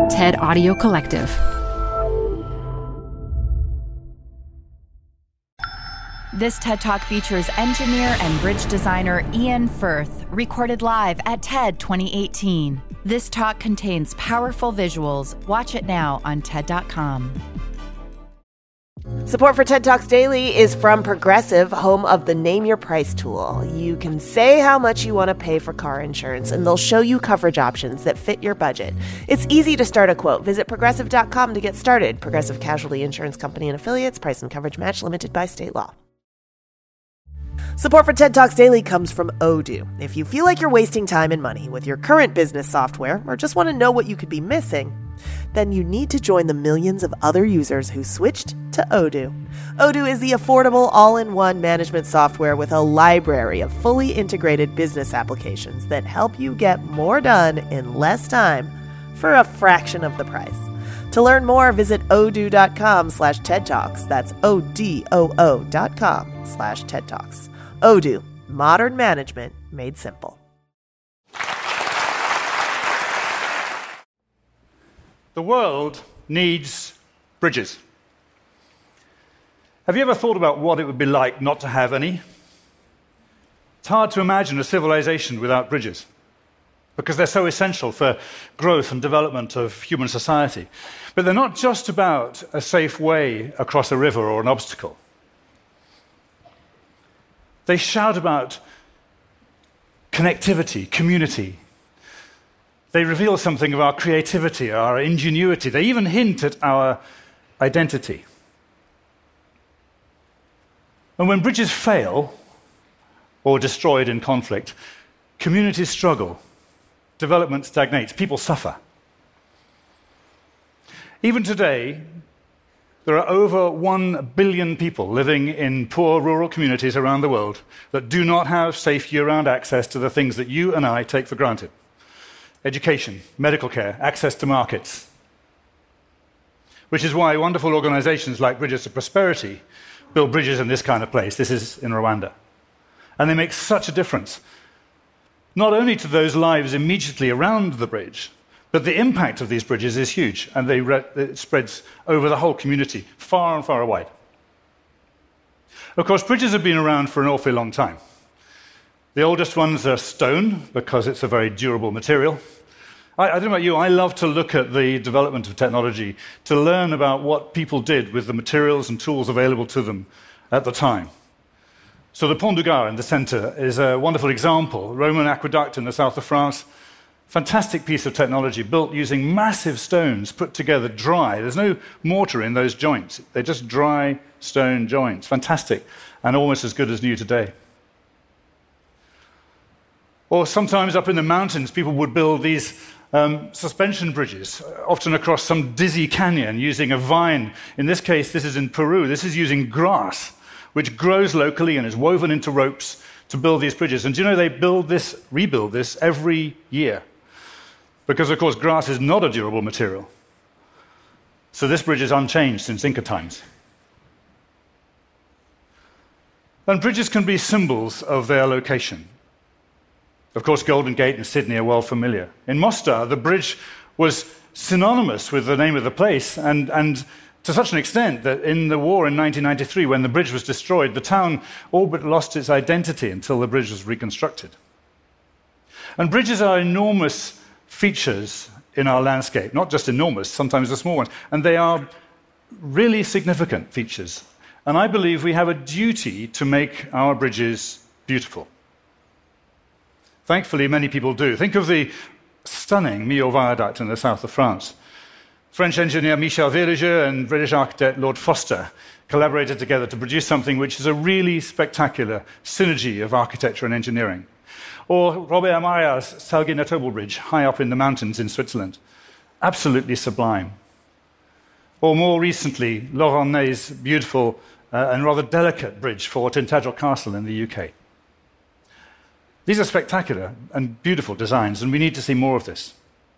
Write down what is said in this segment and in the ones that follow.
TED Audio Collective. This TED Talk features engineer and bridge designer Ian Firth, recorded live at TED 2018. This talk contains powerful visuals. Watch it now on TED.com. Support for TED Talks Daily is from Progressive, home of the Name Your Price tool. You can say how much you want to pay for car insurance, and they'll show you coverage options that fit your budget. It's easy to start a quote. Visit Progressive.com to get started. Progressive Casualty Insurance Company and Affiliates. Price and coverage match limited by state law. Support for TED Talks Daily comes from Odoo. If you feel like you're wasting time and money with your current business software, or just want to know what you could be missing, then you need to join the millions of other users who switched to Odoo. Odoo is the affordable all-in-one management software with a library of fully integrated business applications that help you get more done in less time for a fraction of the price. To learn more, visit odoo.com/TED Talks. That's ODOO.com/TED Talks. Odoo, modern management made simple. The world needs bridges. Have you ever thought about what it would be like not to have any? It's hard to imagine a civilization without bridges, because they're so essential for growth and development of human society. But they're not just about a safe way across a river or an obstacle. They shout about connectivity, community. They reveal something of our creativity, our ingenuity. They even hint at our identity. And when bridges fail or destroyed in conflict, communities struggle. Development stagnates. People suffer. Even today, there are over 1 billion people living in poor rural communities around the world that do not have safe year-round access to the things that you and I take for granted. Education, medical care, access to markets. Which is why wonderful organizations like Bridges to Prosperity build bridges in this kind of place. This is in Rwanda. And they make such a difference, not only to those lives immediately around the bridge, but the impact of these bridges is huge, and it spreads over the whole community, far and far away. Of course, bridges have been around for an awfully long time. The oldest ones are stone, because it's a very durable material. I don't know about you, I love to look at the development of technology to learn about what people did with the materials and tools available to them at the time. So the Pont du Gard in the center is a wonderful example. Roman aqueduct in the south of France. Fantastic piece of technology built using massive stones put together dry. There's no mortar in those joints. They're just dry stone joints. Fantastic, and almost as good as new today. Or sometimes up in the mountains, people would build these suspension bridges, often across some dizzy canyon using a vine. In this case, this is in Peru. This is using grass, which grows locally and is woven into ropes to build these bridges. And do you know they rebuild this every year? Because, of course, grass is not a durable material. So this bridge is unchanged since Inca times. And bridges can be symbols of their location. Of course, Golden Gate in Sydney are well familiar. In Mostar, the bridge was synonymous with the name of the place, and to such an extent that in the war in 1993, when the bridge was destroyed, the town all but lost its identity until the bridge was reconstructed. And bridges are enormous features in our landscape, not just enormous, sometimes the small ones, and they are really significant features. And I believe we have a duty to make our bridges beautiful. Thankfully, many people do. Think of the stunning Millau Viaduct in the south of France. French engineer Michel Villiger and British architect Lord Foster collaborated together to produce something which is a really spectacular synergy of architecture and engineering. Or Robert Marriar's Salguines-Notable Bridge, high up in the mountains in Switzerland. Absolutely sublime. Or more recently, Laurent Ney's beautiful and rather delicate bridge for Tintagel Castle in the UK. These are spectacular and beautiful designs, and we need to see more of this.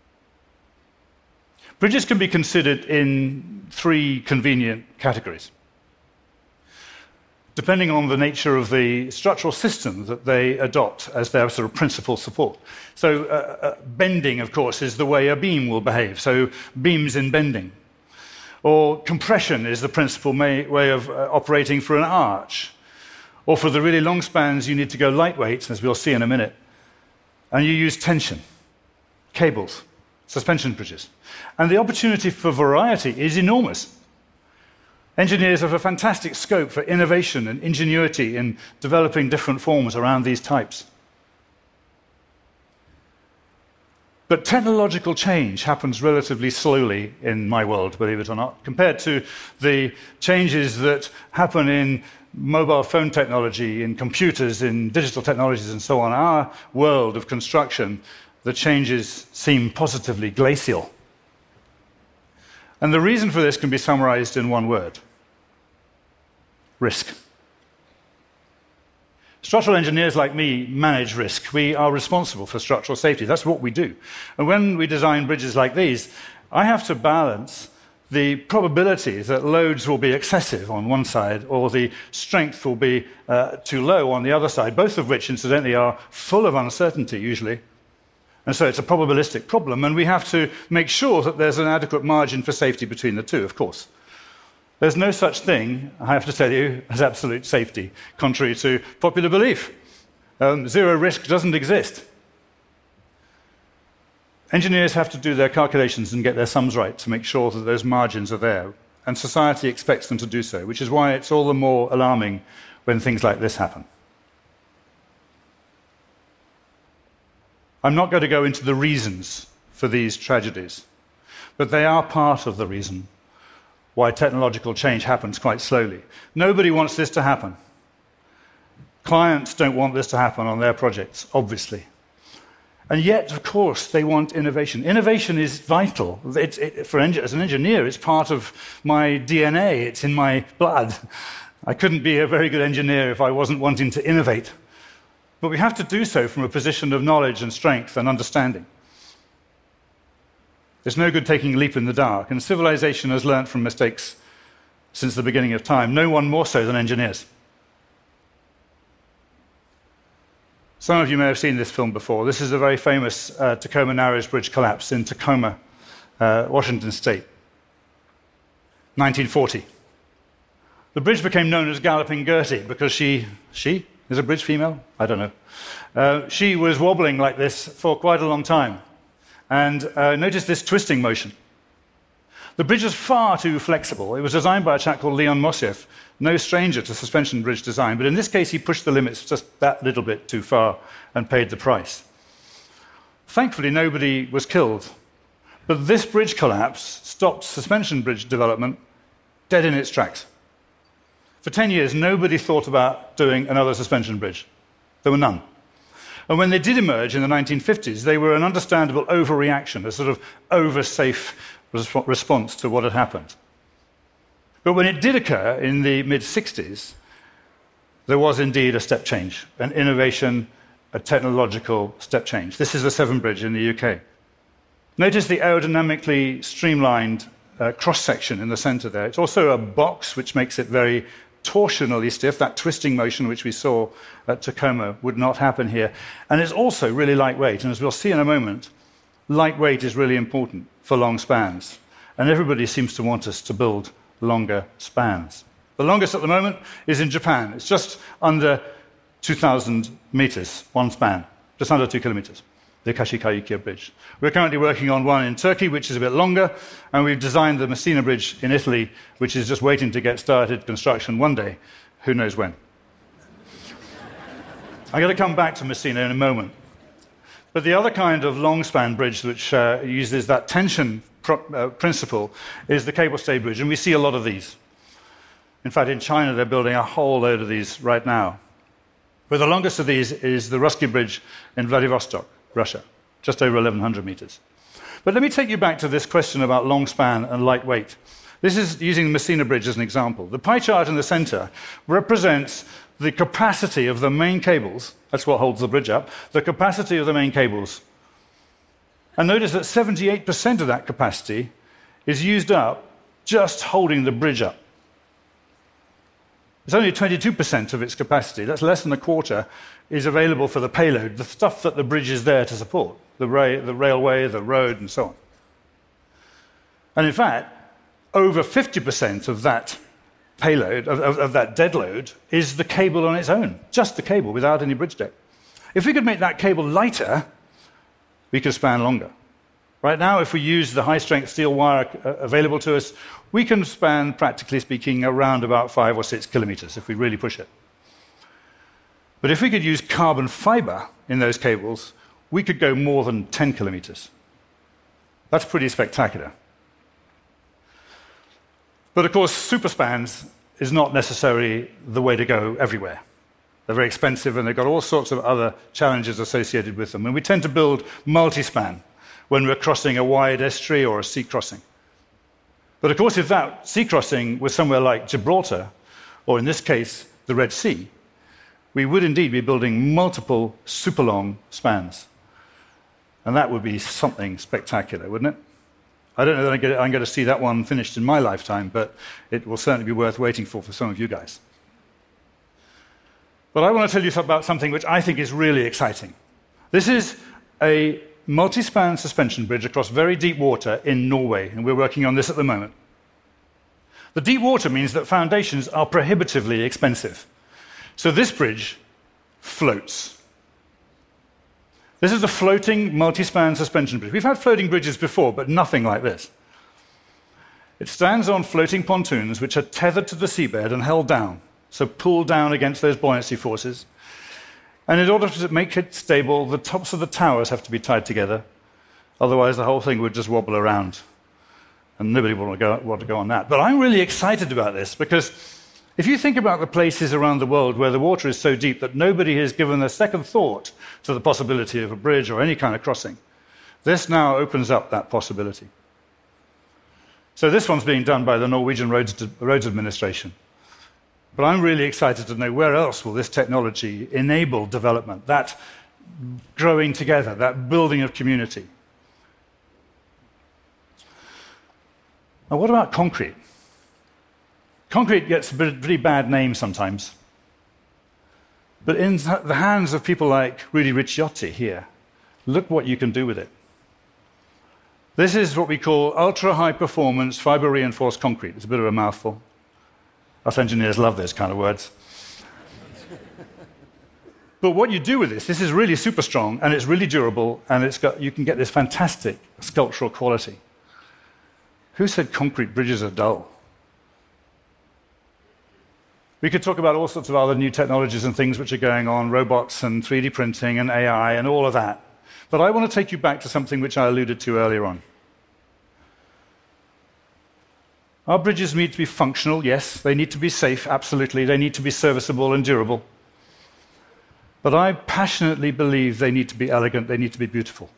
Bridges can be considered in three convenient categories. depending on the nature of the structural system that they adopt as their sort of principal support. So bending, of course, is the way a beam will behave, so beams in bending. Or compression is the principal way of operating for an arch. Or for the really long spans, you need to go lightweight, as we'll see in a minute, and you use tension, cables, suspension bridges. And the opportunity for variety is enormous. Engineers have a fantastic scope for innovation and ingenuity in developing different forms around these types. But technological change happens relatively slowly in my world, believe it or not, compared to the changes that happen in mobile phone technology, in computers, in digital technologies, and so on. Our world of construction, the changes seem positively glacial. And the reason for this can be summarized in one word: risk. Structural engineers like me manage risk. We are responsible for structural safety. That's what we do. And when we design bridges like these, I have to balance the probability that loads will be excessive on one side or the strength will be too low on the other side, both of which, incidentally, are full of uncertainty usually. And so it's a probabilistic problem, and we have to make sure that there's an adequate margin for safety between the two, of course. There's no such thing, I have to tell you, as absolute safety, contrary to popular belief. Zero risk doesn't exist. Engineers have to do their calculations and get their sums right to make sure that those margins are there, and society expects them to do so, which is why it's all the more alarming when things like this happen. I'm not going to go into the reasons for these tragedies, but they are part of the reason why technological change happens quite slowly. Nobody wants this to happen. Clients don't want this to happen on their projects, obviously. And yet, of course, they want innovation. Innovation is vital. As an engineer, it's part of my DNA. It's in my blood. I couldn't be a very good engineer if I wasn't wanting to innovate. But we have to do so from a position of knowledge and strength and understanding. There's no good taking a leap in the dark, and civilization has learnt from mistakes since the beginning of time, no one more so than engineers. Some of you may have seen this film before. This is a very famous Tacoma Narrows Bridge collapse in Tacoma, Washington State, 1940. The bridge became known as Galloping Gertie because she is a bridge female? I don't know. She was wobbling like this for quite a long time. And notice this twisting motion. The bridge is far too flexible. It was designed by a chap called Leon Moisseiff, no stranger to suspension bridge design, but in this case he pushed the limits just that little bit too far and paid the price. Thankfully, nobody was killed, but this bridge collapse stopped suspension bridge development dead in its tracks. For 10 years, nobody thought about doing another suspension bridge. There were none. And when they did emerge in the 1950s, they were an understandable overreaction, a sort of over-safe response to what had happened. But when it did occur in the mid-60s, there was indeed a step change, an innovation, a technological step change. This is the Severn Bridge in the UK. Notice the aerodynamically streamlined cross-section in the center there. It's also a box, which makes it very torsionally stiff. That twisting motion which we saw at Tacoma would not happen here. And it's also really lightweight. And as we'll see in a moment, lightweight is really important for long spans. And everybody seems to want us to build longer spans. The longest at the moment is in Japan. It's just under 2,000 meters, one span, just under 2 kilometers, the Kashikaikya Bridge. We're currently working on one in Turkey, which is a bit longer, and we've designed the Messina Bridge in Italy, which is just waiting to get started construction one day. Who knows when? I'm going to come back to Messina in a moment. But the other kind of long-span bridge which uses that tension principle is the cable stay bridge, and we see a lot of these. In fact, in China, they're building a whole load of these right now. But the longest of these is the Russky Bridge in Vladivostok, Russia, just over 1,100 meters. But let me take you back to this question about long span and lightweight. This is using the Messina Bridge as an example. The pie chart in the center represents the capacity of the main cables. That's what holds the bridge up, the capacity of the main cables. And notice that 78% of that capacity is used up just holding the bridge up. It's only 22% of its capacity. That's less than a quarter is available for the payload, the stuff that the bridge is there to support, the railway, the road, and so on. And in fact, over 50% of that payload, of that dead load, is the cable on its own, just the cable without any bridge deck. If we could make that cable lighter, we could span longer. Right now, if we use the high-strength steel wire available to us, we can span, practically speaking, around about 5 or 6 kilometers if we really push it. But if we could use carbon fiber in those cables, we could go more than 10 kilometers. That's pretty spectacular. But of course, superspans is not necessarily the way to go everywhere. They're very expensive, and they've got all sorts of other challenges associated with them. And we tend to build multi-span when we're crossing a wide estuary or a sea crossing. But of course, if that sea crossing was somewhere like Gibraltar, or in this case, the Red Sea, we would indeed be building multiple super long spans. And that would be something spectacular, wouldn't it? I don't know that I'm going to see that one finished in my lifetime, but it will certainly be worth waiting for some of you guys. But I want to tell you about something which I think is really exciting. This is a multi-span suspension bridge across very deep water in Norway, and we're working on this at the moment. The deep water means that foundations are prohibitively expensive. So this bridge floats. This is a floating multi-span suspension bridge. We've had floating bridges before, but nothing like this. It stands on floating pontoons which are tethered to the seabed and held down, so pulled down against those buoyancy forces. And in order to make it stable, the tops of the towers have to be tied together. Otherwise, the whole thing would just wobble around. And nobody would want to go on that. But I'm really excited about this because if you think about the places around the world where the water is so deep that nobody has given a second thought to the possibility of a bridge or any kind of crossing, this now opens up that possibility. So this one's being done by the Norwegian Roads Administration. But I'm really excited to know where else will this technology enable development, that growing together, that building of community. Now, what about concrete? Concrete gets a pretty bad name sometimes. But in the hands of people like Rudi Ricciotti here, look what you can do with it. This is what we call ultra-high-performance fiber-reinforced concrete. It's a bit of a mouthful. Us engineers love those kind of words. But what you do with this is really super strong, and it's really durable, and you can get this fantastic sculptural quality. Who said concrete bridges are dull? We could talk about all sorts of other new technologies and things which are going on, robots and 3D printing and AI and all of that. But I want to take you back to something which I alluded to earlier on. Our bridges need to be functional, yes. They need to be safe, absolutely. They need to be serviceable and durable. But I passionately believe they need to be elegant, they need to be beautiful.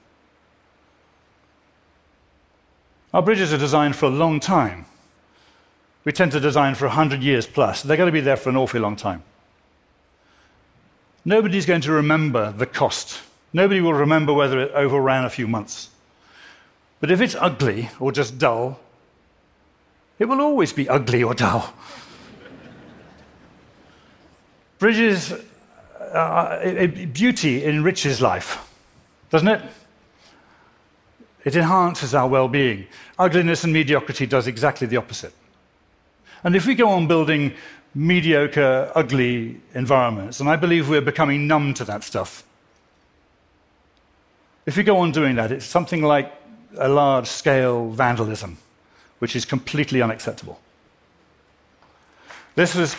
Our bridges are designed for a long time. We tend to design for 100 years plus. They're going to be there for an awfully long time. Nobody's going to remember the cost. Nobody will remember whether it overran a few months. But if it's ugly or just dull, it will always be ugly or dull. Bridges, beauty enriches life, doesn't it? It enhances our well-being. Ugliness and mediocrity does exactly the opposite. And if we go on building mediocre, ugly environments, and I believe we're becoming numb to that stuff, if we go on doing that, it's something like a large-scale vandalism, which is completely unacceptable. This is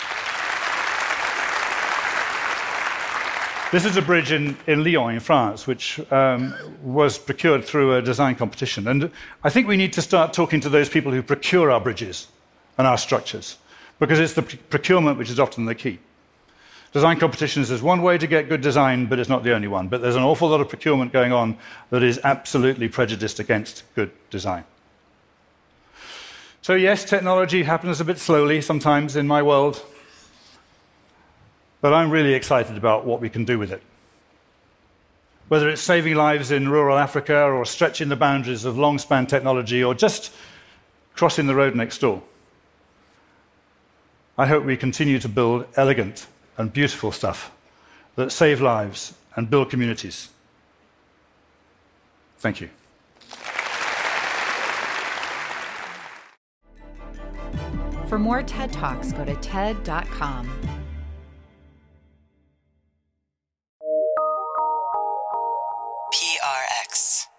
a bridge in Lyon, in France, which was procured through a design competition. And I think we need to start talking to those people who procure our bridges and our structures, because it's the procurement which is often the key. Design competitions is one way to get good design, but it's not the only one. But there's an awful lot of procurement going on that is absolutely prejudiced against good design. So yes, technology happens a bit slowly sometimes in my world, but I'm really excited about what we can do with it. Whether it's saving lives in rural Africa or stretching the boundaries of long-span technology or just crossing the road next door. I hope we continue to build elegant and beautiful stuff that save lives and build communities. Thank you. For more TED Talks, go to TED.com. PRX.